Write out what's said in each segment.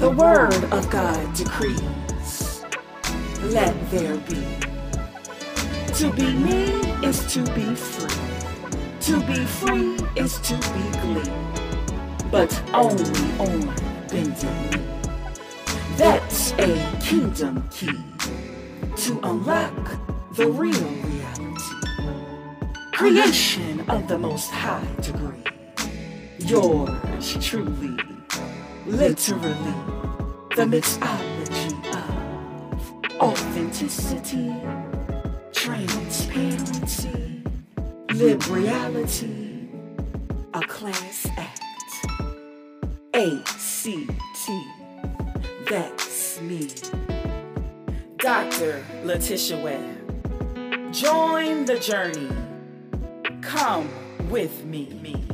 The word of God decrees, let there be. To be me is to be free. To be free is to be glee. But only on bended knee. That's a kingdom key to unlock the real reality. Creation of the most high degree. Yours truly, literally, the mixology of authenticity, transparency, liberality, a class act. ACT, that's me. Dr. Letitia Webb. Join the journey. Come with me.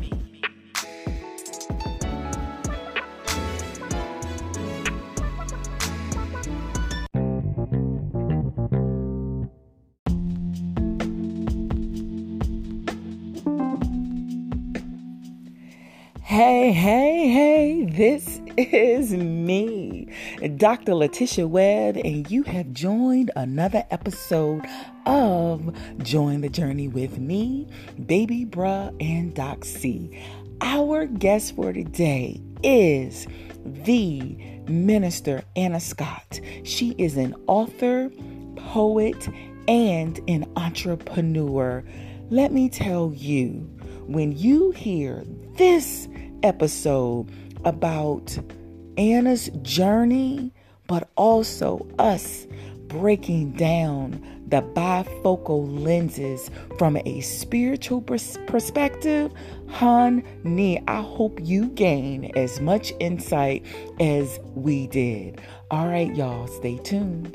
Hey, this is me, Dr. Letitia Webb, and you have joined another episode of Join the Journey with me, Baby Bruh, and Doc C. Our guest for today is the Minister Anna Scott. She is an author, poet, and an entrepreneur. Let me tell you, when you hear this episode about Anna's journey, but also us breaking down the bifocal lenses from a spiritual perspective, honey, I hope you gain as much insight as we did. All right, y'all, stay tuned.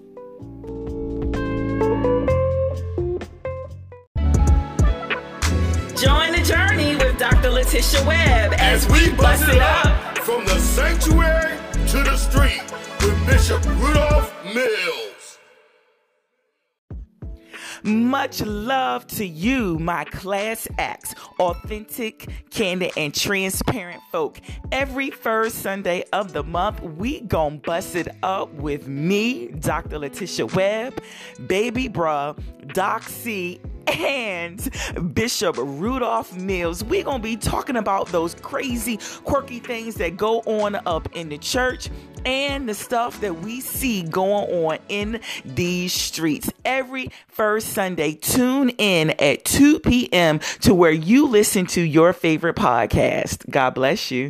Join the journey with Dr. Letitia Webb as we bust it up from the sanctuary to the street with Bishop Rudolph Mills. Much love to you, my class acts, authentic, candid, and transparent folk. Every first Sunday of the month, we gon' bust it up with me, Dr. Letitia Webb, Baby Bruh, Doc C, and Bishop Rudolph Mills. We're going to be talking about those crazy, quirky things that go on up in the church and the stuff that we see going on in these streets. Every first Sunday, tune in at 2 p.m. to where you listen to your favorite podcast. God bless you.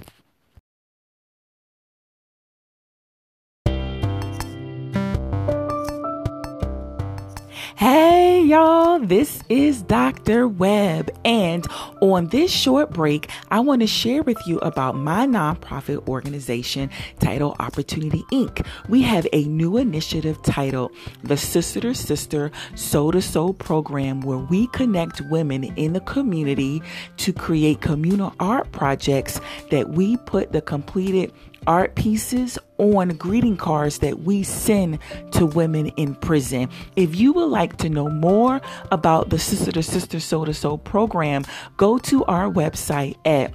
Hey y'all, this is Dr. Webb, and on this short break, I want to share with you about my nonprofit organization titled Opportunity Inc. We have a new initiative titled the Sister to Sister Soul to Soul program, where we connect women in the community to create communal art projects that we put the completed art pieces on greeting cards that we send to women in prison. If you would like to know more about the Sister to Sister Soul to Soul program, go to our website at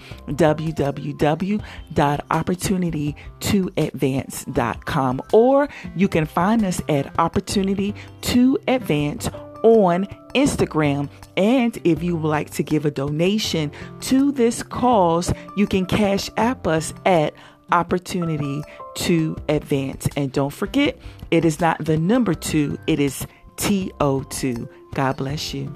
www.opportunity2advance.com, or you can find us at Opportunity to Advance on Instagram. And if you would like to give a donation to this cause, you can cash app us at Opportunity to Advance. And don't forget, it is not the number 2, it is TO2. God bless you.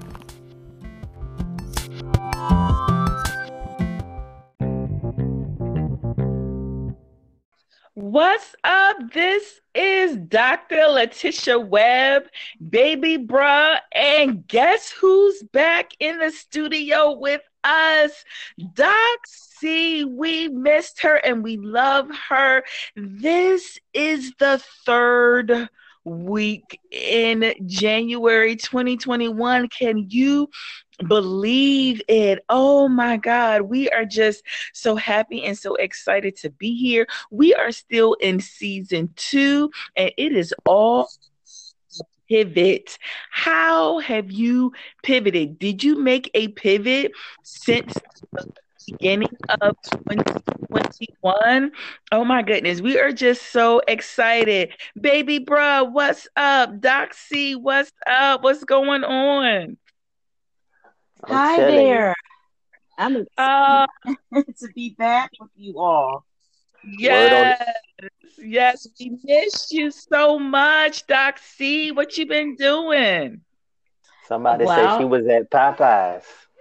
What's up? This is Dr. Letitia Webb, Baby Bruh, and guess who's back in the studio with us? Doc C. We missed her and we love her. This is the third week in January 2021. Can you believe it? Oh my God. We are just so happy and so excited to be here. We are still in season 2, and it is all pivot. How have you pivoted? Did you make a pivot since beginning of 2021. Oh my goodness, we are just so excited. Baby bruh, what's up? Doc C, what's up? What's going on? I'm Hi telling you. there. I'm Uh, excited to be back with you all. Word on it. yes, yes, we missed you so much, Doc C. What you been doing? Somebody say she Well, was at Popeyes.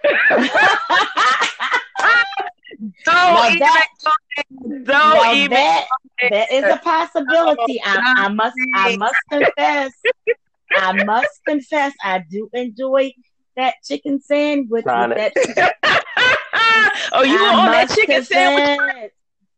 Don't now even that go there. Don't now even that go that is a there. possibility. I must confess I do enjoy that chicken sandwich with Trying to that. Oh, you were I on that must chicken sandwich. confess.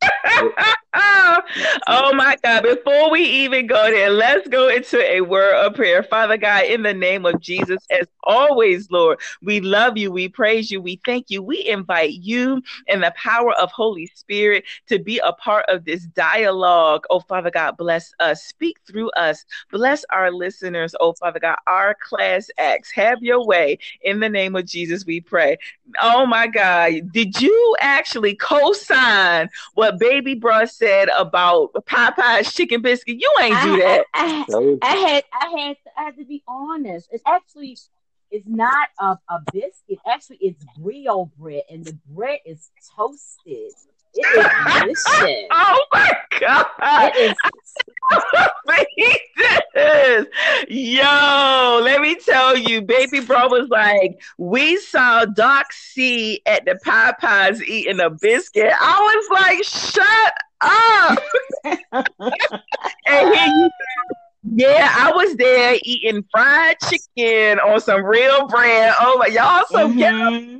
Oh my God. Before we even go there, let's go into a word of prayer. Father God, in the name of Jesus, as always, Lord, we love you. We praise you. We thank you. We invite you and the power of Holy Spirit to be a part of this dialogue. Oh, Father God, bless us. Speak through us. Bless our listeners. Oh, Father God, our class acts. Have your way. In the name of Jesus, we pray. Oh my God. Did you actually co-sign what Baby Bruh said about Popeye's chicken biscuit? You ain't do I that. I told I you. had to be honest. It actually is not a biscuit. Actually, it's brio bread, and the bread is toasted. It is delicious. Oh my God. It is. He did. Yo, let me tell you, Baby Bro was like, we saw Doc C at the Popeyes eating a biscuit. I was like, shut up. And here you, yeah, I was there eating fried chicken on some real bread. Oh my, y'all so ghetto. hmm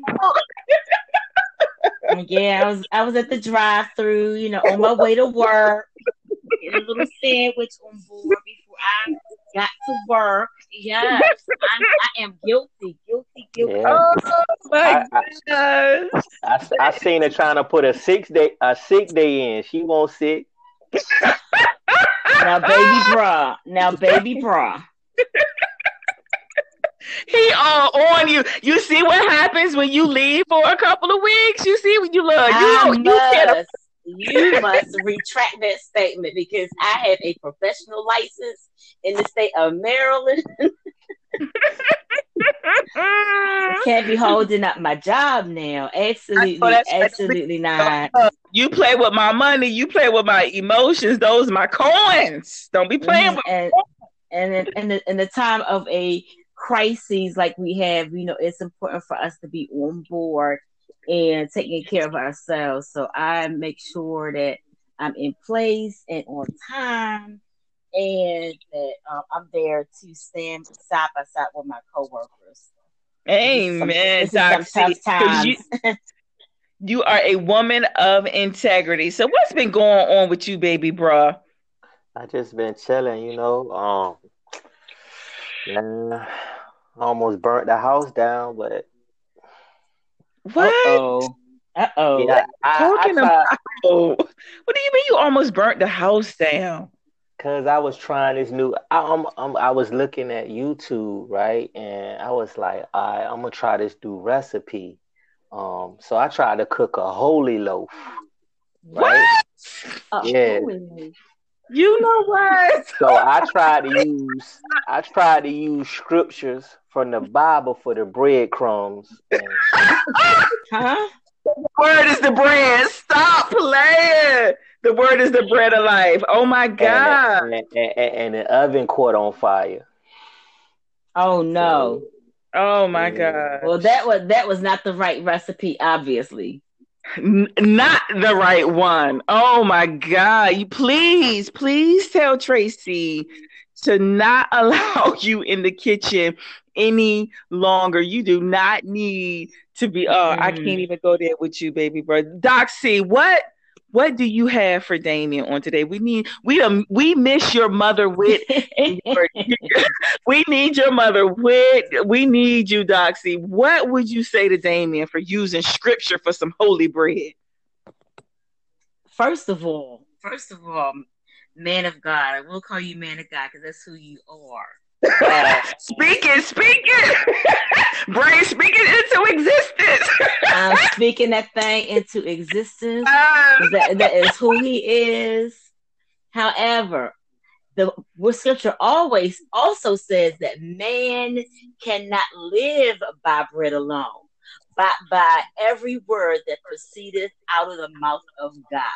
Yeah, I was at the drive-through, on my way to work, getting a little sandwich on board before I got to work. Yes, I am guilty, guilty, Yeah. guilty. Oh my I, I gosh. I seen her trying to put a sick day in. She won't sick. Now, baby bruh. Now, baby bruh. He all on you. You see what happens when you leave for a couple of weeks? You see when you love I you can't. must, you must retract that statement because I have a professional license in the state of Maryland. Can't be holding up my job now. Oh, Absolutely, that's right. absolutely not. You play with my money. You play with my emotions. Those are my coins. Don't be playing with. And in the time of a crisis like we have, it's important for us to be on board and taking care of ourselves. So I make sure that I'm in place and on time, and that I'm there to stand side by side with my coworkers. Amen, This is some Doc C. tough Because times. you are a woman of integrity. So what's been going on with you, baby bruh? I just been chilling. Man, I almost burnt the house down, but Uh What? oh. Uh oh. yeah, I Talking about. tried What do you mean you almost burnt the house down? because I was trying this new. I was looking at YouTube, right, and I was like, all right, I'm gonna try this new recipe. So I tried to cook a holy loaf, right? What? Yeah. Holy. You know what? So I tried to use scriptures from the Bible for the breadcrumbs, and Huh? Word is the bread. Stop playing. The word is the bread of life. Oh my and the, God. and the oven caught on fire. Oh So no. Oh my yeah, God. Well, that was not the right recipe, obviously. Not the right one. Oh my God. You please tell Tracy to not allow you in the kitchen any longer. You do not need to be I can't Mm. even go there with you, baby bro. Doc C, what do you have for Damien on today? We miss your mother wit and your we need your mother wit. We need you, Doxy. What would you say to Damien for using scripture for some holy bread? First of all, man of God, I will call you man of God because that's who you are. Speaking, brain speaking into existence. I'm speaking that thing into existence. That is who he is. However, the scripture always also says that man cannot live by bread alone, but by every word that proceedeth out of the mouth of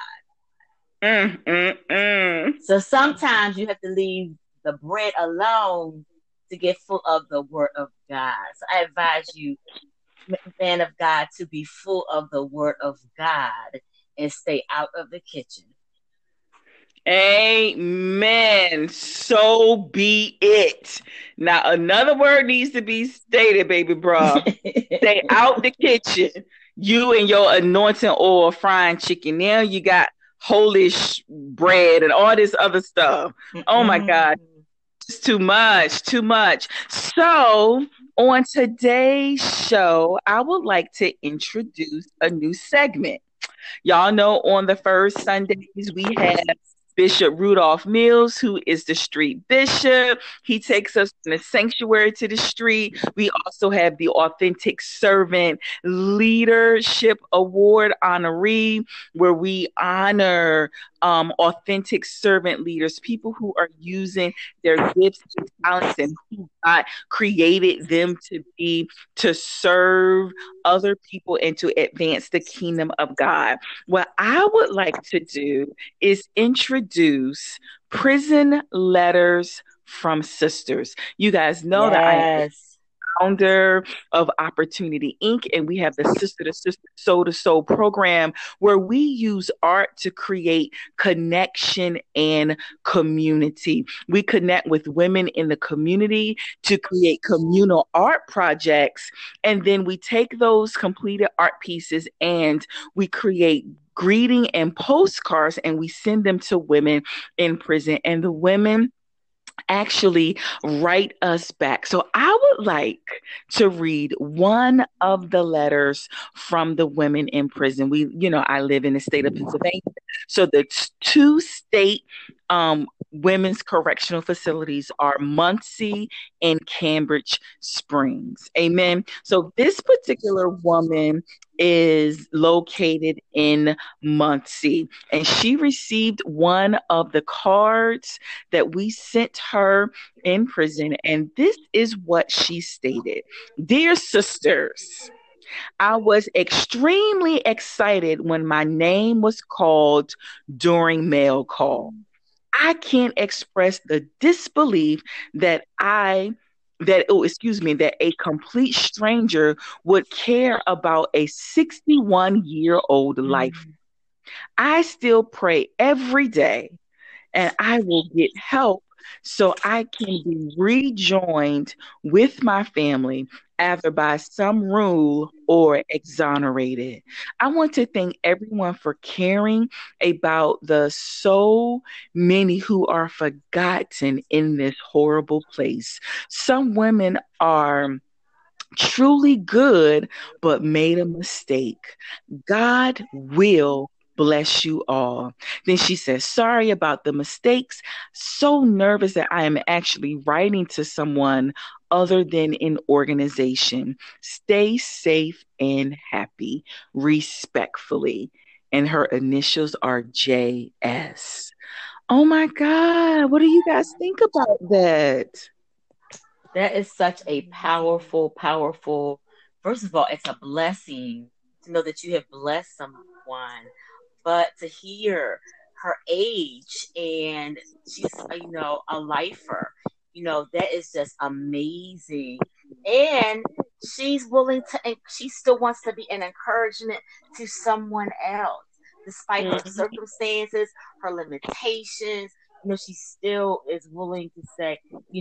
God. So sometimes you have to leave the bread alone to get full of the word of God. So I advise you, man of God, to be full of the word of God and stay out of the kitchen. Amen. So be it. Now, another word needs to be stated, baby bro. Stay out the kitchen. You and your anointing oil frying chicken. Now you got holy bread and all this other stuff. Oh my God. It's too much. So on today's show, I would like to introduce a new segment. Y'all know on the first Sundays we have Bishop Rudolph Mills, who is the street bishop. He takes us from the sanctuary to the street. We also have the Authentic Servant Leadership Award honoree, where we honor authentic servant leaders, people who are using their gifts and talents and who God created them to be, to serve other people and to advance the kingdom of God. What I would like to do is introduce Prison Letters from Sisters. You guys know that I am founder of Opportunity Inc. and we have the Sister to Sister, Soul to Soul program where we use art to create connection and community. We connect with women in the community to create communal art projects, and then we take those completed art pieces and we create greeting and postcards and we send them to women in prison, and the women actually write us back. So I would like to read one of the letters from the women in prison. I live in the state of Pennsylvania. So the two state women's correctional facilities are Muncie and Cambridge Springs. Amen. So this particular woman is located in Muncie, and she received one of the cards that we sent her in prison, and this is what she stated. Dear sisters, I was extremely excited when my name was called during mail call. I can't express the disbelief that a complete stranger would care about a 61-year-old life. I still pray every day, and I will get help so I can be rejoined with my family, either by some rule or exonerated. I want to thank everyone for caring about the so many who are forgotten in this horrible place. Some women are truly good, but made a mistake. God will bless you all. Then she says, sorry about the mistakes. So nervous that I am actually writing to someone other than an organization. Stay safe and happy. Respectfully. And her initials are JS. Oh my God. What do you guys think about that? That is such a powerful, first of all, it's a blessing to know that you have blessed someone, but to hear her age and she's, a lifer, that is just amazing. And she's willing to, and she still wants to be an encouragement to someone else, despite her circumstances, her limitations. She still is willing to say,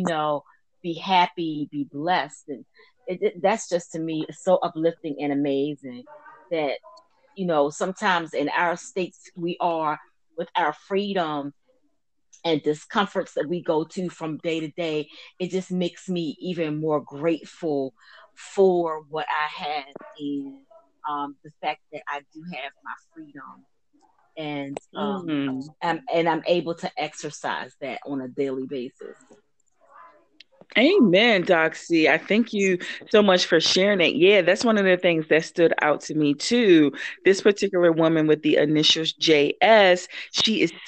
be happy, be blessed. And that's just, to me, so uplifting and amazing that, sometimes in our states we are with our freedom and discomforts that we go to from day to day. It just makes me even more grateful for what I have and the fact that I do have my freedom. And I'm able to exercise that on a daily basis. Amen, Doxy. I thank you so much for sharing it. Yeah, that's one of the things that stood out to me too. This particular woman with the initials JS, she is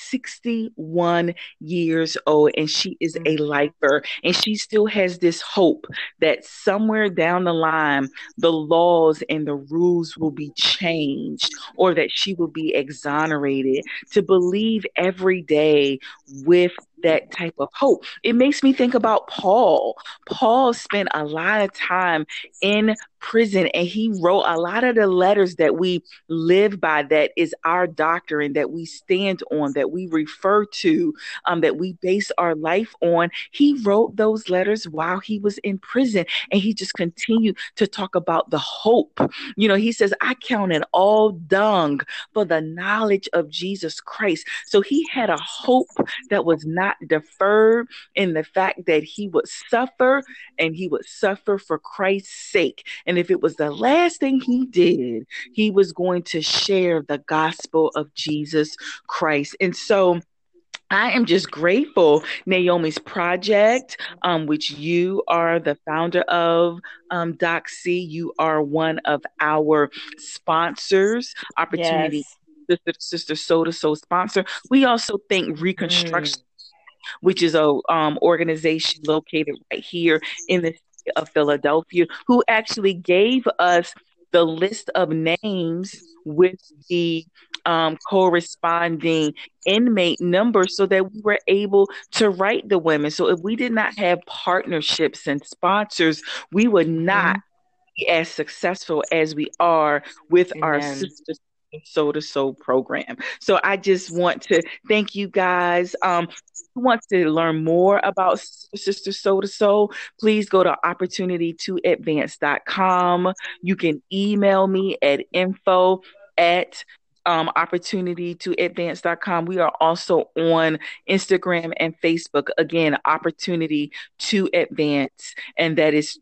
61 years old and she is a lifer. And she still has this hope that somewhere down the line, the laws and the rules will be changed or that she will be exonerated. To believe every day with that type of hope. It makes me think about Paul. Paul spent a lot of time in prison and he wrote a lot of the letters that we live by, that is our doctrine, that we stand on, that we refer to, that we base our life on. He wrote those letters while he was in prison and he just continued to talk about the hope. He says, I count it all dung for the knowledge of Jesus Christ. So he had a hope that was not deferred in the fact that he would suffer and he would suffer for Christ's sake. And if it was the last thing he did, he was going to share the gospel of Jesus Christ. And so I am just grateful, Naomi's Project, which you are the founder of, Doxy. You are one of our sponsors, Opportunity Sister Soda So sponsor. We also thank Reconstruction, which is a organization located right here in the city of Philadelphia, who actually gave us the list of names with the corresponding inmate numbers so that we were able to write the women. So if we did not have partnerships and sponsors, we would not be as successful as we are with our Sister Soda Soul program. So I just want to thank you guys. Who wants to learn more about Sister Soda Soul, please go to opportunity2advance.com. You can email me at info at opportunity2advance.com. We are also on Instagram and Facebook. Again, Opportunity to Advance, and that is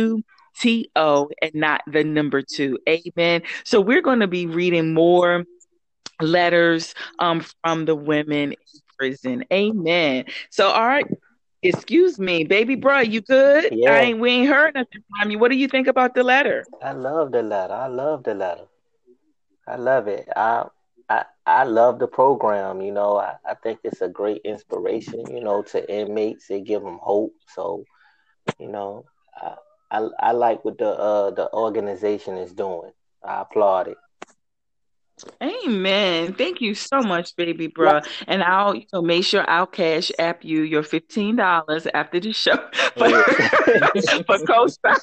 2TO and not the number 2. Amen. So we're going to be reading more letters from the women in prison. Amen. So, all right. Excuse me, baby bro, you good? Yeah. We ain't heard nothing from you. What do you think about the letter? I love the letter. I love the letter. I love it. I love the program. I think it's a great inspiration, to inmates. They give them hope. So, I like what the organization is doing. I applaud it. Amen. Thank you so much, baby bro. And I'll make sure I'll cash app you your $15 after the show for co-sign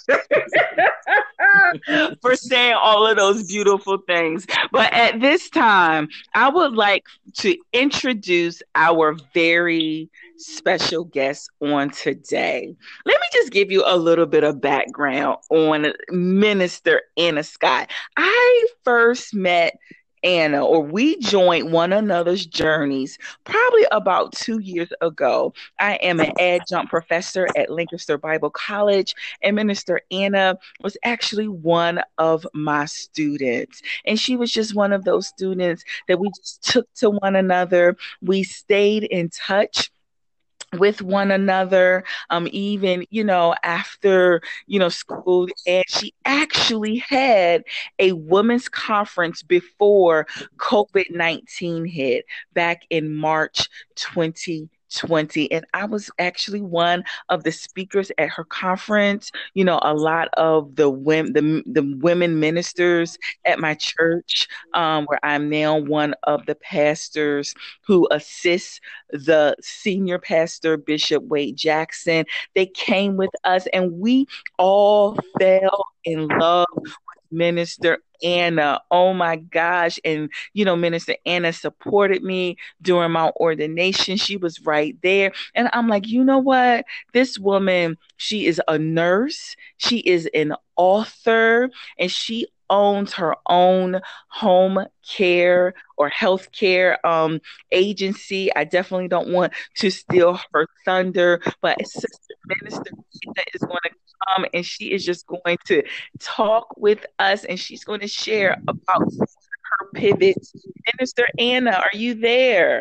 for saying all of those beautiful things. But at this time, I would like to introduce our very special guest on today. Let me just give you a little bit of background on Minister Anna Scott. I first met Anna, or we joined one another's journeys probably about 2 years ago. I am an adjunct professor at Lancaster Bible College, and Minister Anna was actually one of my students. And she was just one of those students that we just took to one another. We stayed in touch with one another, even, after, school. And she actually had a women's conference before COVID-19 hit back in March 2020. And I was actually one of the speakers at her conference. A lot of the women ministers at my church, where I'm now one of the pastors who assists the senior pastor, Bishop Wade Jackson. They came with us and we all fell in love with Minister Anna. Oh my gosh. And, Minister Anna supported me during my ordination. She was right there. And I'm like, you know what? This woman, she is a nurse. She is an author, and she owns her own home care or healthcare agency. I definitely don't want to steal her thunder, but Sister Minister is going to come and she is just going to talk with us, and she's going to share about her pivots. Minister Anna, are you there?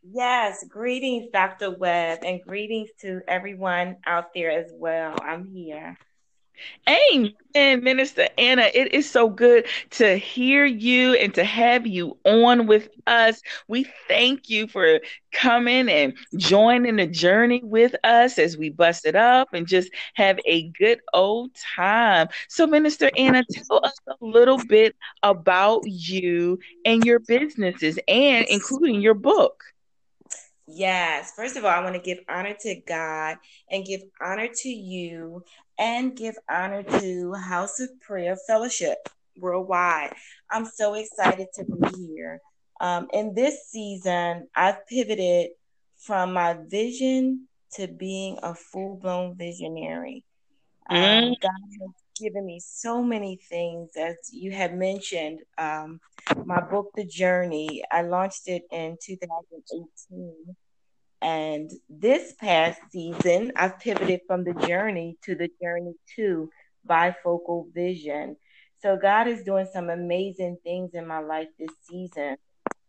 Yes, greetings, Dr. Webb, and greetings to everyone out there as well. I'm here. Amen, Minister Anna. It is so good to hear you and to have you on with us. We thank you for coming and joining the journey with us as we bust it up and just have a good old time. So, Minister Anna, tell us a little bit about you and your businesses, and including your book. Yes, first of all, I want to give honor to God and give honor to you and give honor to House of Prayer Fellowship Worldwide. I'm so excited to be here. In this season, I've pivoted from my vision to being a full-blown visionary. God has given me so many things, as you have mentioned. My book, The Journey, I launched it in 2018. And this past season, I've pivoted from the journey to the journey to bifocal vision. So God is doing some amazing things in my life this season.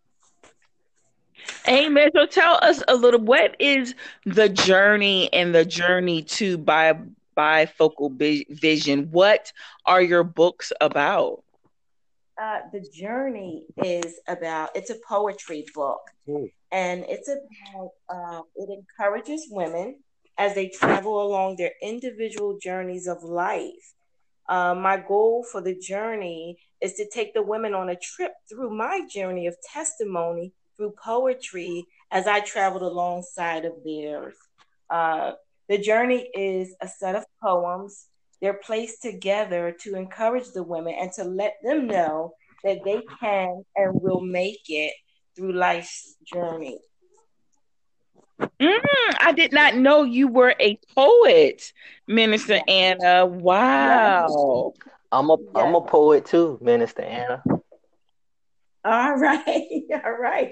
Amen. So tell us a little, what is the journey and the journey to bifocal vision? What are your books about? The journey is about, it's a poetry book. And it's about, it encourages women as they travel along their individual journeys of life. My goal for the journey is to take the women on a trip through my journey of testimony through poetry as I traveled alongside of theirs. The journey is a set of poems. They're placed together to encourage the women and to let them know that they can and will make it through life's journey. I did not know you were a poet, Minister Anna. Wow. I'm a poet too, Minister Anna. All right. All right.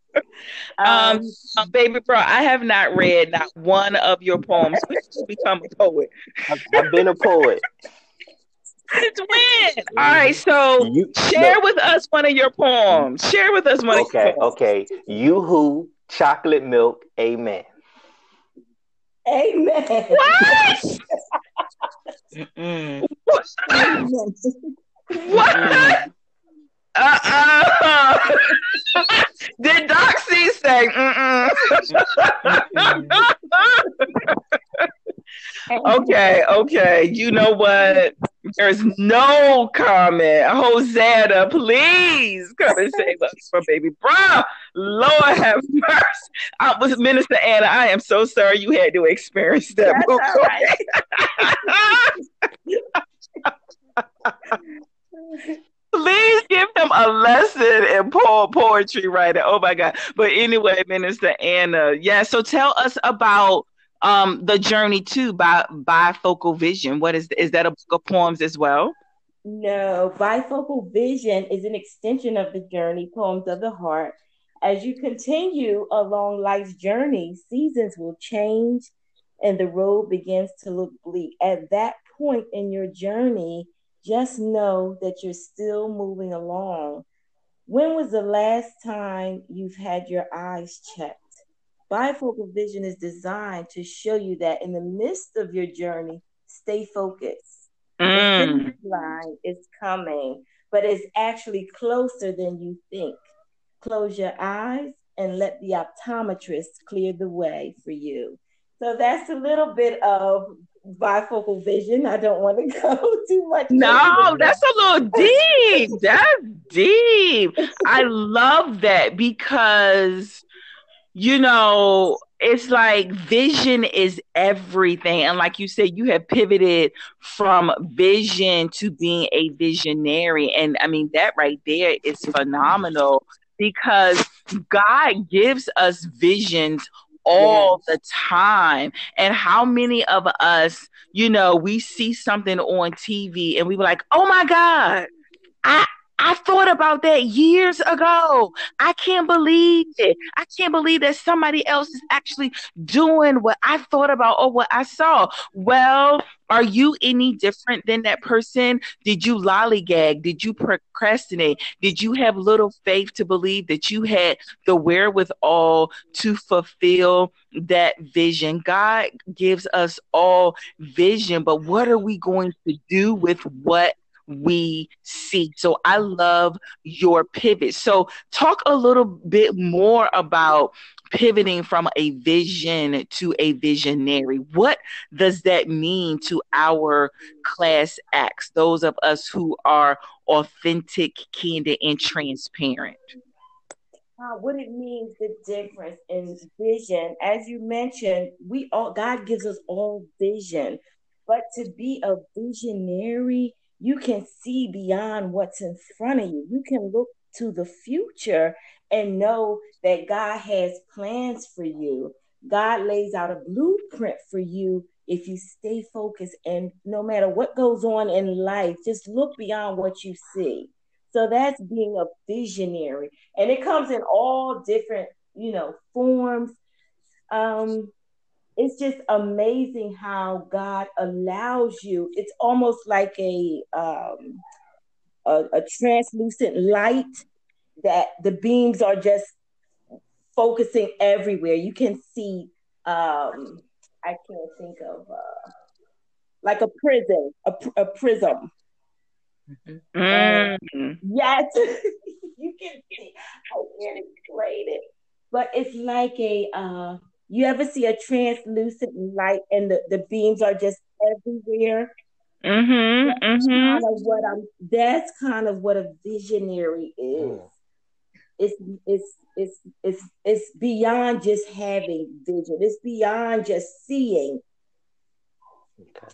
Baby bro, I have not read not one of your poems. When did you become a poet? I've been a poet. Since when? All right, so share with us one of your poems. Share with us one of your poems. Okay. Yoo-hoo, chocolate milk, amen. Amen. What? What? Did Doc C say? Okay. You know what? There's no comment. Hosanna, please come and save us from baby bro. Lord have mercy. Minister Anna, I am so sorry you had to experience that. Right. Please give him a lesson in poetry writing. Oh my God. But anyway, Minister Anna, yeah. So tell us about the journey to bifocal vision. What is that a book of poems as well? No, bifocal vision is an extension of the journey, Poems of the Heart. As you continue along life's journey, seasons will change and the road begins to look bleak. At that point in your journey, just know that you're still moving along. When was the last time you've had your eyes checked? Bifocal vision is designed to show you that in the midst of your journey, stay focused. The finish line is coming, but it's actually closer than you think. Close your eyes and let the optometrist clear the way for you. So that's a little bit of bifocal vision. I don't want to go too much. No, that's a little deep. That's deep. I love that because, you know, it's like vision is everything. And like you said, you have pivoted from vision to being a visionary. And I mean, that right there is phenomenal because God gives us visions all the time. And how many of us, you know, we see something on TV and we were like, oh my God, I thought about that years ago. I can't believe it. I can't believe that somebody else is actually doing what I thought about or what I saw. Well, are you any different than that person? Did you lollygag? Did you procrastinate? Did you have little faith to believe that you had the wherewithal to fulfill that vision? God gives us all vision, but what are we going to do with what we see? So I love your pivot. So talk a little bit more about pivoting from a vision to a visionary. What does that mean to our class acts, those of us who are authentic, candid, and transparent? What it means, the difference in vision. As you mentioned, God gives us all vision, but to be a visionary, you can see beyond what's in front of you. You can look to the future and know that God has plans for you. God lays out a blueprint for you if you stay focused, and no matter what goes on in life, just look beyond what you see. So that's being a visionary. And it comes in all different, forms. It's just amazing how God allows you. It's almost like a translucent light that the beams are just focusing everywhere. You can see. I can't think of like a prism, a prism. Yes, you can see. I can't explain it, but it's like you ever see a translucent light and the beams are just everywhere? That's kind of what a visionary is. It's beyond just having vision. It's beyond just seeing. Okay.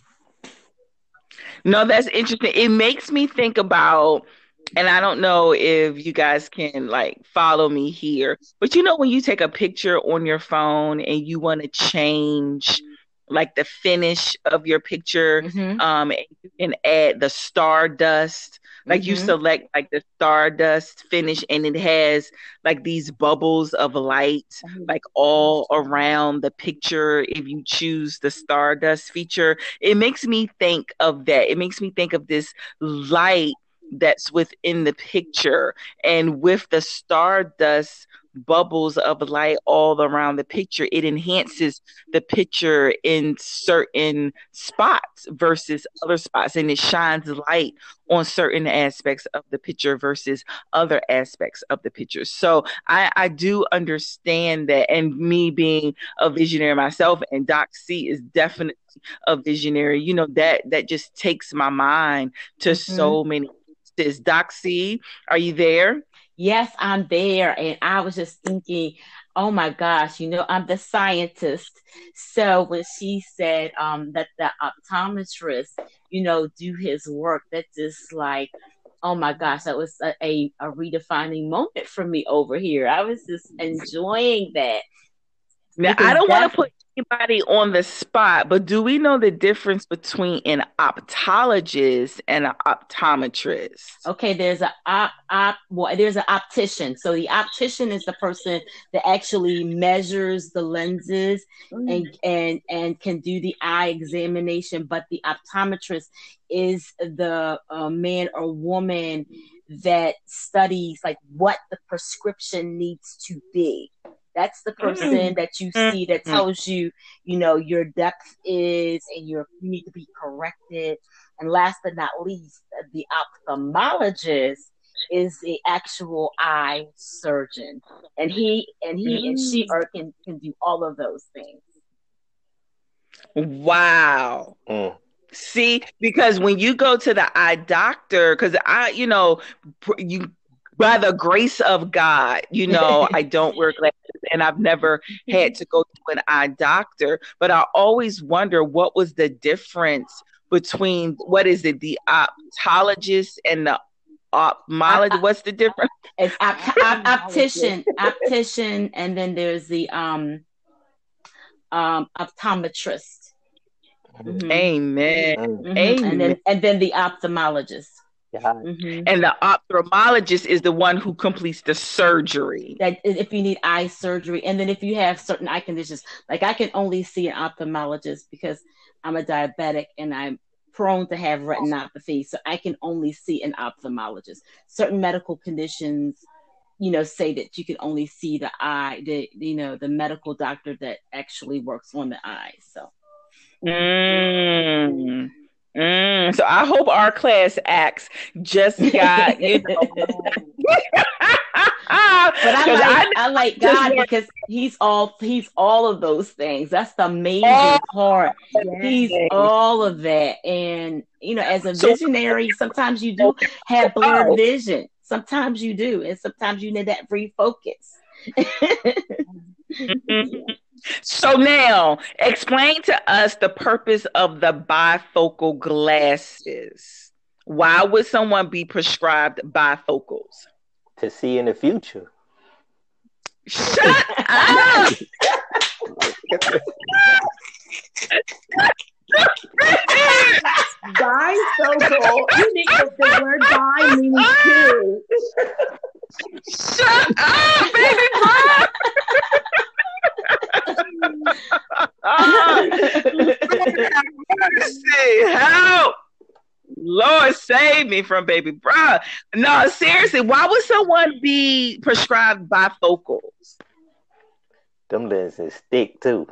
No, that's interesting. It makes me think about, and I don't know if you guys can like follow me here, but when you take a picture on your phone and you want to change like the finish of your picture, and you can add the stardust. Like you select like the stardust finish, and it has like these bubbles of light like all around the picture. If you choose the stardust feature, it makes me think of that. It makes me think of this light that's within the picture, and with the stardust bubbles of light all around the picture, it enhances the picture in certain spots versus other spots, and it shines light on certain aspects of the picture versus other aspects of the picture. So I do understand that, and me being a visionary myself, and Doc C is definitely a visionary, that just takes my mind to so many places. Doc C, are you there? Yes, I'm there. And I was just thinking, oh my gosh, I'm the scientist. So when she said that the optometrist, do his work, that just like, oh my gosh, that was a redefining moment for me over here. I was just enjoying that. Now, I don't want to put anybody on the spot, but do we know the difference between an optologist and an optometrist? Okay, there's there's an optician. So the optician is the person that actually measures the lenses and can do the eye examination. But the optometrist is the man or woman that studies like what the prescription needs to be. That's the person that you see that tells you, your depth is, and you need to be corrected. And last but not least, the ophthalmologist is the actual eye surgeon, and he and she can do all of those things. Wow. See, because when you go to the eye doctor, because you, by the grace of God, I don't wear glasses, and I've never had to go to an eye doctor, but I always wonder what was the difference between, the optologist and the ophthalmologist? What's the difference? It's optician, and then there's the optometrist. Amen. Amen. And then the ophthalmologist. And the ophthalmologist is the one who completes the surgery. That if you need eye surgery, and then if you have certain eye conditions, like I can only see an ophthalmologist because I'm a diabetic and I'm prone to have retinopathy, so I can only see an ophthalmologist. Certain medical conditions, say that you can only see the eye, the medical doctor that actually works on the eye. So. So I hope our class acts just got, But I like God because he's all of those things. That's the amazing part. He's all of that. And as a visionary, sometimes you do have blurred vision. Sometimes you do, and sometimes you need that refocus. So now, explain to us the purpose of the bifocal glasses. Why would someone be prescribed bifocals? To see in the future. Shut up! Bifocal. You need the word bi meaning two. Shut up, baby bro! Help! Lord save me from baby bro. No, seriously, why would someone be prescribed bifocals? Them lenses thick too.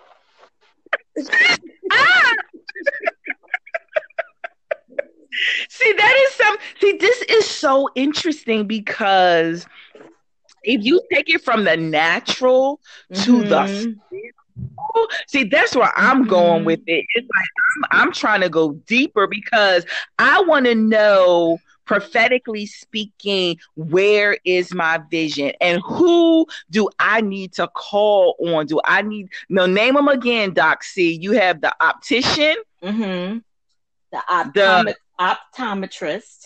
See, this is so interesting because if you take it from the natural to the see, that's where I'm going with it. It's like I'm trying to go deeper because I want to know, prophetically speaking, where is my vision and who do I need to call on? Do I need name them again, Doc C? You have the optician, the optometrist,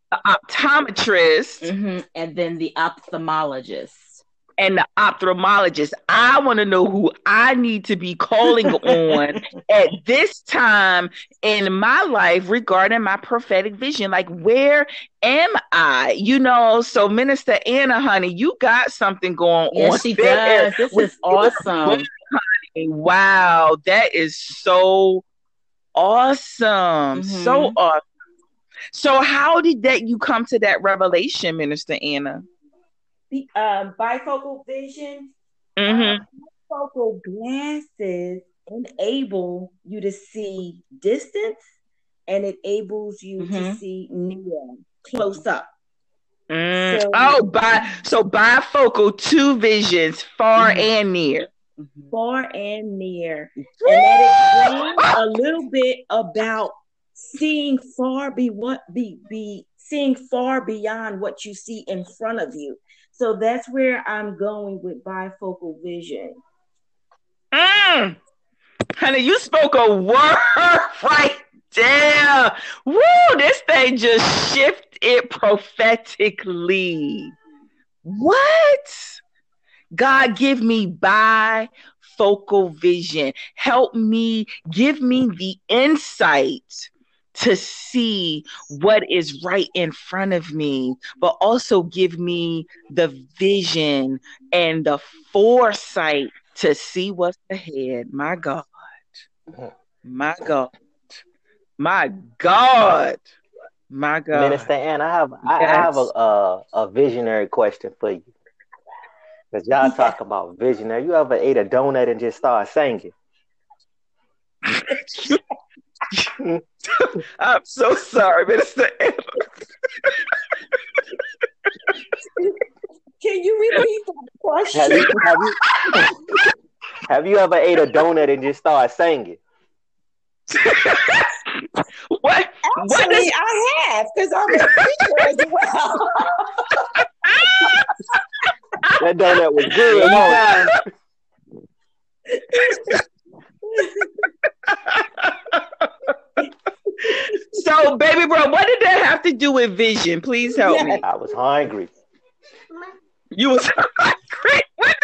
and then the ophthalmologist. And the ophthalmologist. I want to know who I need to be calling on at this time in my life regarding my prophetic vision. Like, where am I? So Minister Anna, honey, you got something going on. Yes, she does. This is awesome. Wow, that is so awesome. So awesome. So how did you come to that revelation, Minister Anna? The bifocal vision, bifocal glasses enable you to see distance and it enables you to see near, close up. So bifocal, two visions, far and near. Far and near. And that explains a little bit about seeing far seeing far beyond what you see in front of you. So that's where I'm going with bifocal vision. Honey, you spoke a word right there. Woo, this thing just shifted prophetically. What? God, give me bifocal vision. Help me, give me the insight to see what is right in front of me, but also give me the vision and the foresight to see what's ahead. My God. My God. My God. My God. Minister Ann, I have a visionary question for you. Because y'all talk about visionary. You ever ate a donut and just start singing? I'm so sorry, Minister Anna. Can you repeat the question? Have you ever ate a donut and just start singing? What? Actually, I have, because I'm a teacher as well. That donut was good. So, baby bro, what did that have to do with vision? Please help me. I was hungry. You was hungry?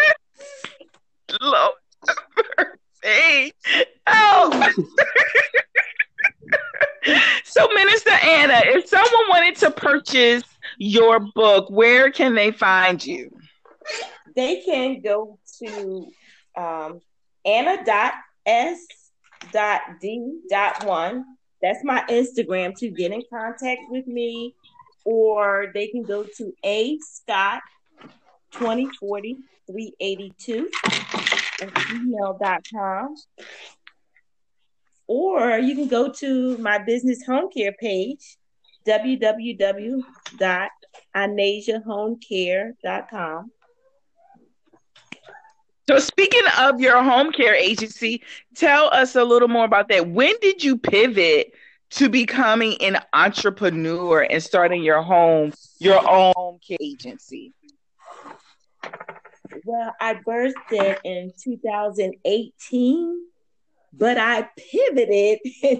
Lord mercy. Oh. So, Minister Anna, if someone wanted to purchase your book, where can they find you? They can go to Anna.s.d.1. That's my Instagram to get in contact with me. Or they can go to ascott2040-382 at gmail.com. Or you can go to my business home care page, www.anasiahomecare.com. So speaking of your home care agency, tell us a little more about that. When did you pivot to becoming an entrepreneur and starting your own home care agency? Well, I birthed it in 2018, but I pivoted in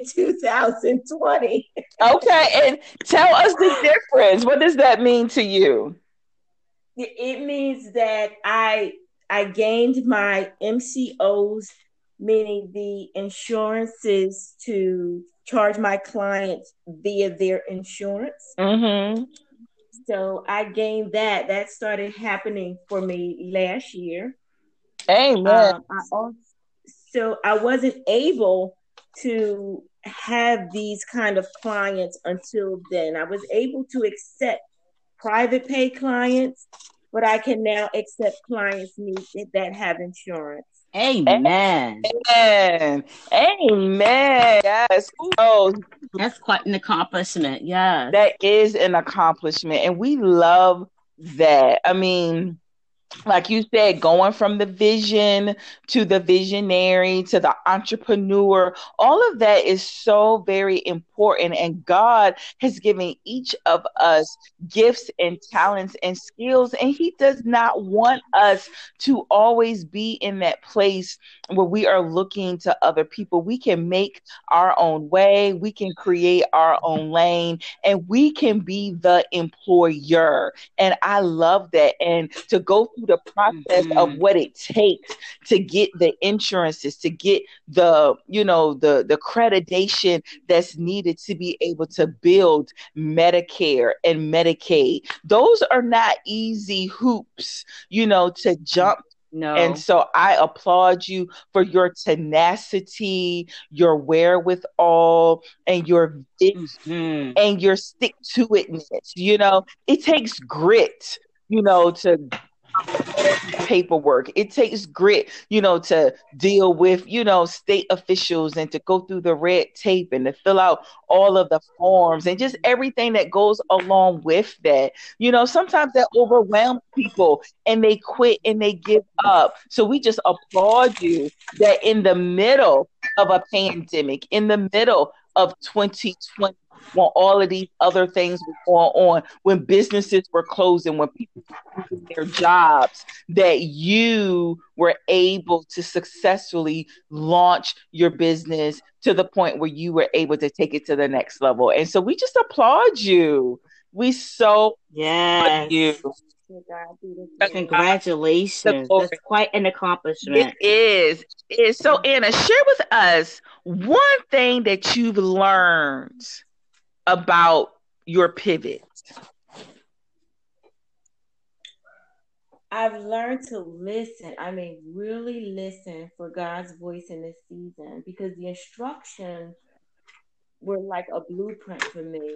2020. Okay, and tell us the difference. What does that mean to you? It means that I gained my MCOs, meaning the insurances to charge my clients via their insurance. Mm-hmm. So I gained that. That started happening for me last year. Amen. So I wasn't able to have these kind of clients until then. I was able to accept private pay clients, but I can now accept clients that have insurance. Amen. Amen. Amen. Yes. Oh, that's quite an accomplishment. Yes. That is an accomplishment. And we love that. I mean, like you said, going from the vision to the visionary to the entrepreneur, all of that is so very important. And God has given each of us gifts and talents and skills. And He does not want us to always be in that place where we are looking to other people. We can make our own way. We can create our own lane, and we can be the employer. And I love that. And to go through the process of what it takes to get the insurances, to get the accreditation that's needed to be able to build Medicare and Medicaid. Those are not easy hoops, to jump. No. And so I applaud you for your tenacity, your wherewithal, and your and your stick to itness. It takes grit, to paperwork. It takes grit, to deal with, state officials and to go through the red tape and to fill out all of the forms and just everything that goes along with that. Sometimes that overwhelms people and they quit and they give up. So we just applaud you that in the middle of a pandemic, in the middle of 2020, when all of these other things were going on, when businesses were closing, when people were losing their jobs, that you were able to successfully launch your business to the point where you were able to take it to the next level. And so we just applaud you. We so applaud you. Congratulations. That's quite an accomplishment. It is. So Anna, share with us one thing that you've learned about your pivot. I've learned to listen. Really listen for God's voice in this season, because the instructions were like a blueprint for me.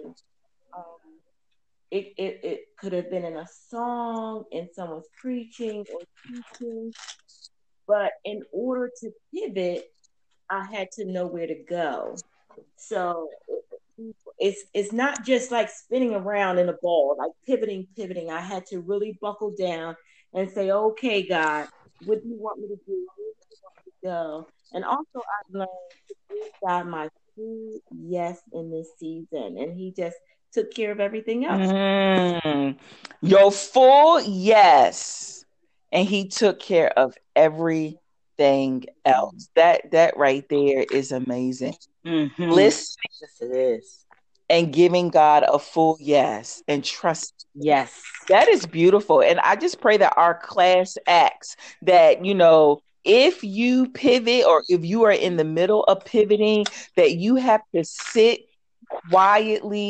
It could have been in a song, in someone's preaching or teaching, but in order to pivot, I had to know where to go. So it's not just like spinning around in a ball, like pivoting. I had to really buckle down and say, okay, God, what do you want me to do? Where do you want me to go? And also I've learned to give God my full yes in this season. And He just took care of everything else. Your full yes. And He took care of everything else. That right there is amazing. Listening, yes, it is, and giving God a full yes and trust. Yes, that is beautiful. And I just pray that our class acts that, if you pivot or if you are in the middle of pivoting, that you have to sit quietly,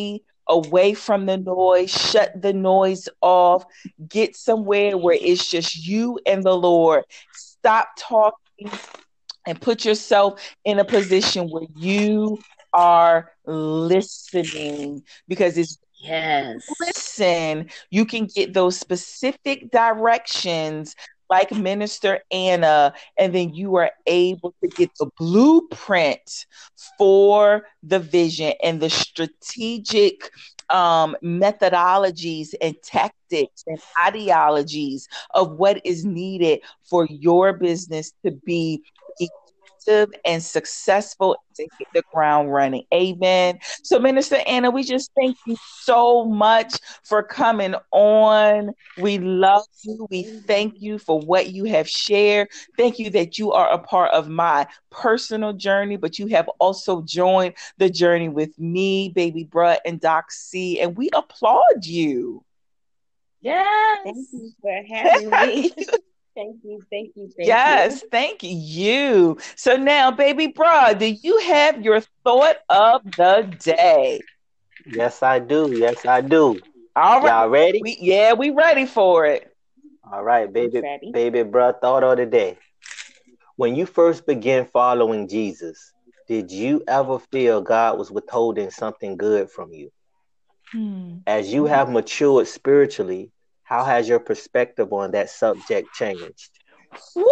away from the noise, shut the noise off, get somewhere where it's just you and the Lord. Stop talking and put yourself in a position where you are listening, because it's Yes. listen, you can get those specific directions like Minister Anna, and then you are able to get the blueprint for the vision and the strategic methodologies and tactics and ideologies of what is needed for your business to be and successful, to hit the ground running. Amen. So, Minister Anna, we just thank you so much for coming on. We love you. We thank you for what you have shared. Thank you that you are a part of my personal journey, but you have also joined the journey with me, Baby Bruh, and Doc C, and we applaud you. Yes. Thank you for having me. Thank you. Yes, thank you. So now, Baby Bruh, do you have your thought of the day? Yes, I do. Yes, I do. All right. Y'all ready? We ready for it. All right, Ready. baby, bruh, thought of the day. When you first began following Jesus, did you ever feel God was withholding something good from you? As you have matured spiritually, how has your perspective on that subject changed? Woo!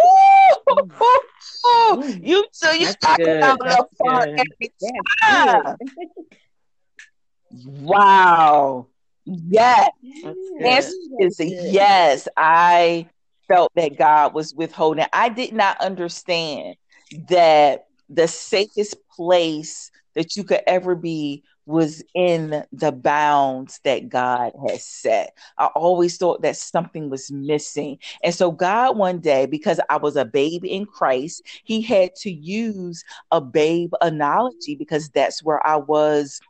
You That's talking good. about That's the part good. every That's time. Wow. Yes. That's Answer good. is yes. I felt that God was withholding. I did not understand that the safest place that you could ever be was in the bounds that God has set. I always thought that something was missing. And so God one day, because I was a babe in Christ, he had to use a babe analogy, because that's where I was,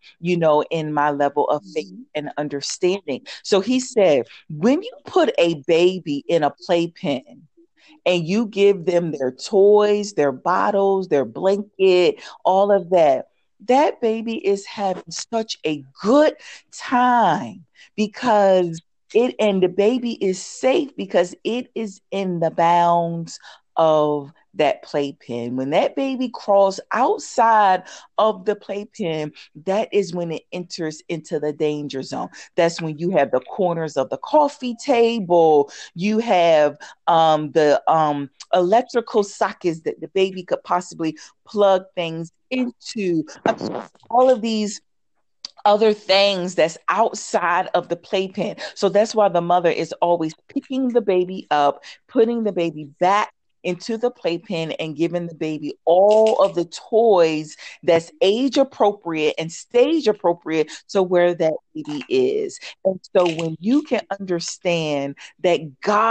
in my level of faith and understanding. So he said, when you put a baby in a playpen and you give them their toys, their bottles, their blanket, all of that, that baby is having such a good time, because the baby is safe because it is in the bounds of that playpen. When that baby crawls outside of the playpen, that is when it enters into the danger zone. That's when you have the corners of the coffee table, you have the electrical sockets that the baby could possibly plug things into, all of these other things that's outside of the playpen. So that's why the mother is always picking the baby up, putting the baby back into the playpen, and giving the baby all of the toys that's age appropriate and stage appropriate to where that baby is. And so when you can understand that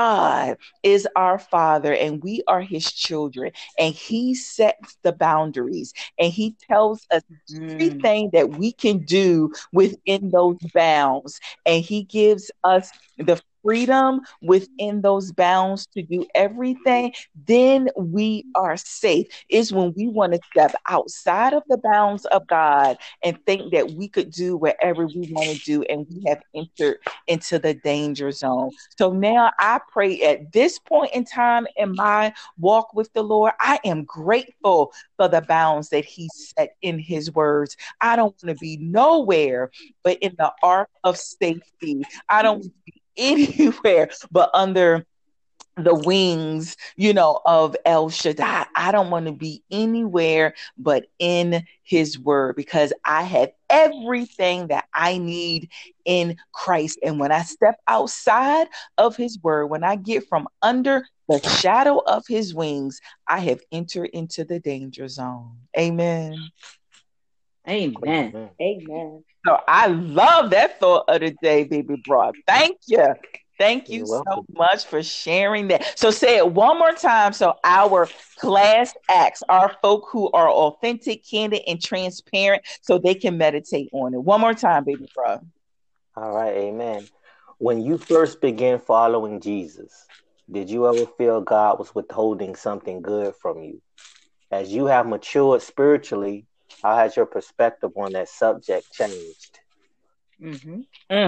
God is our Father and we are his children, and he sets the boundaries and he tells us everything that we can do within those bounds, and he gives us the freedom within those bounds to do everything, then we are safe. Is when we want to step outside of the bounds of God and think that we could do whatever we want to do, and we have entered into the danger zone. So now I pray at this point in time in my walk with the Lord, I am grateful for the bounds that he set in his words. I don't want to be nowhere but in the ark of safety. I don't want to be anywhere but under the wings, of El Shaddai. I don't want to be anywhere but in his word, because I have everything that I need in Christ. And when I step outside of his word, when I get from under the shadow of his wings, I have entered into the danger zone. Amen. Amen. Amen. So I love that thought of the day, Baby Broad. Thank you. Thank you You're so welcome. much for sharing that. So say it one more time so our class acts, our folk who are authentic, candid, and transparent, so they can meditate on it. One more time, Baby Broad. All right, amen. When you first began following Jesus, did you ever feel God was withholding something good from you? As you have matured spiritually, how has your perspective on that subject changed? Mm-hmm.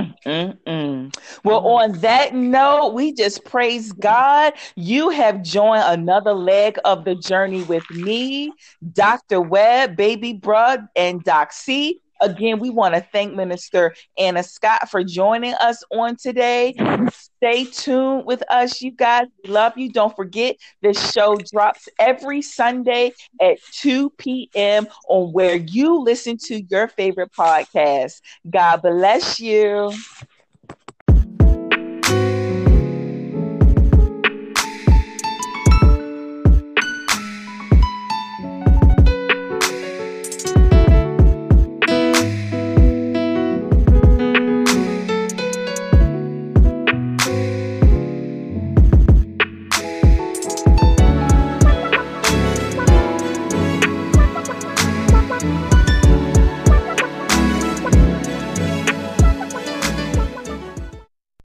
Well, on that note, we just praise God. You have joined another leg of the journey with me, Dr. Webb, Baby Bruh, and Doc C. Again, we want to thank Minister Anna Scott for joining us on today. Stay tuned with us, you guys. We love you. Don't forget, this show drops every Sunday at 2 p.m. on where you listen to your favorite podcast. God bless you.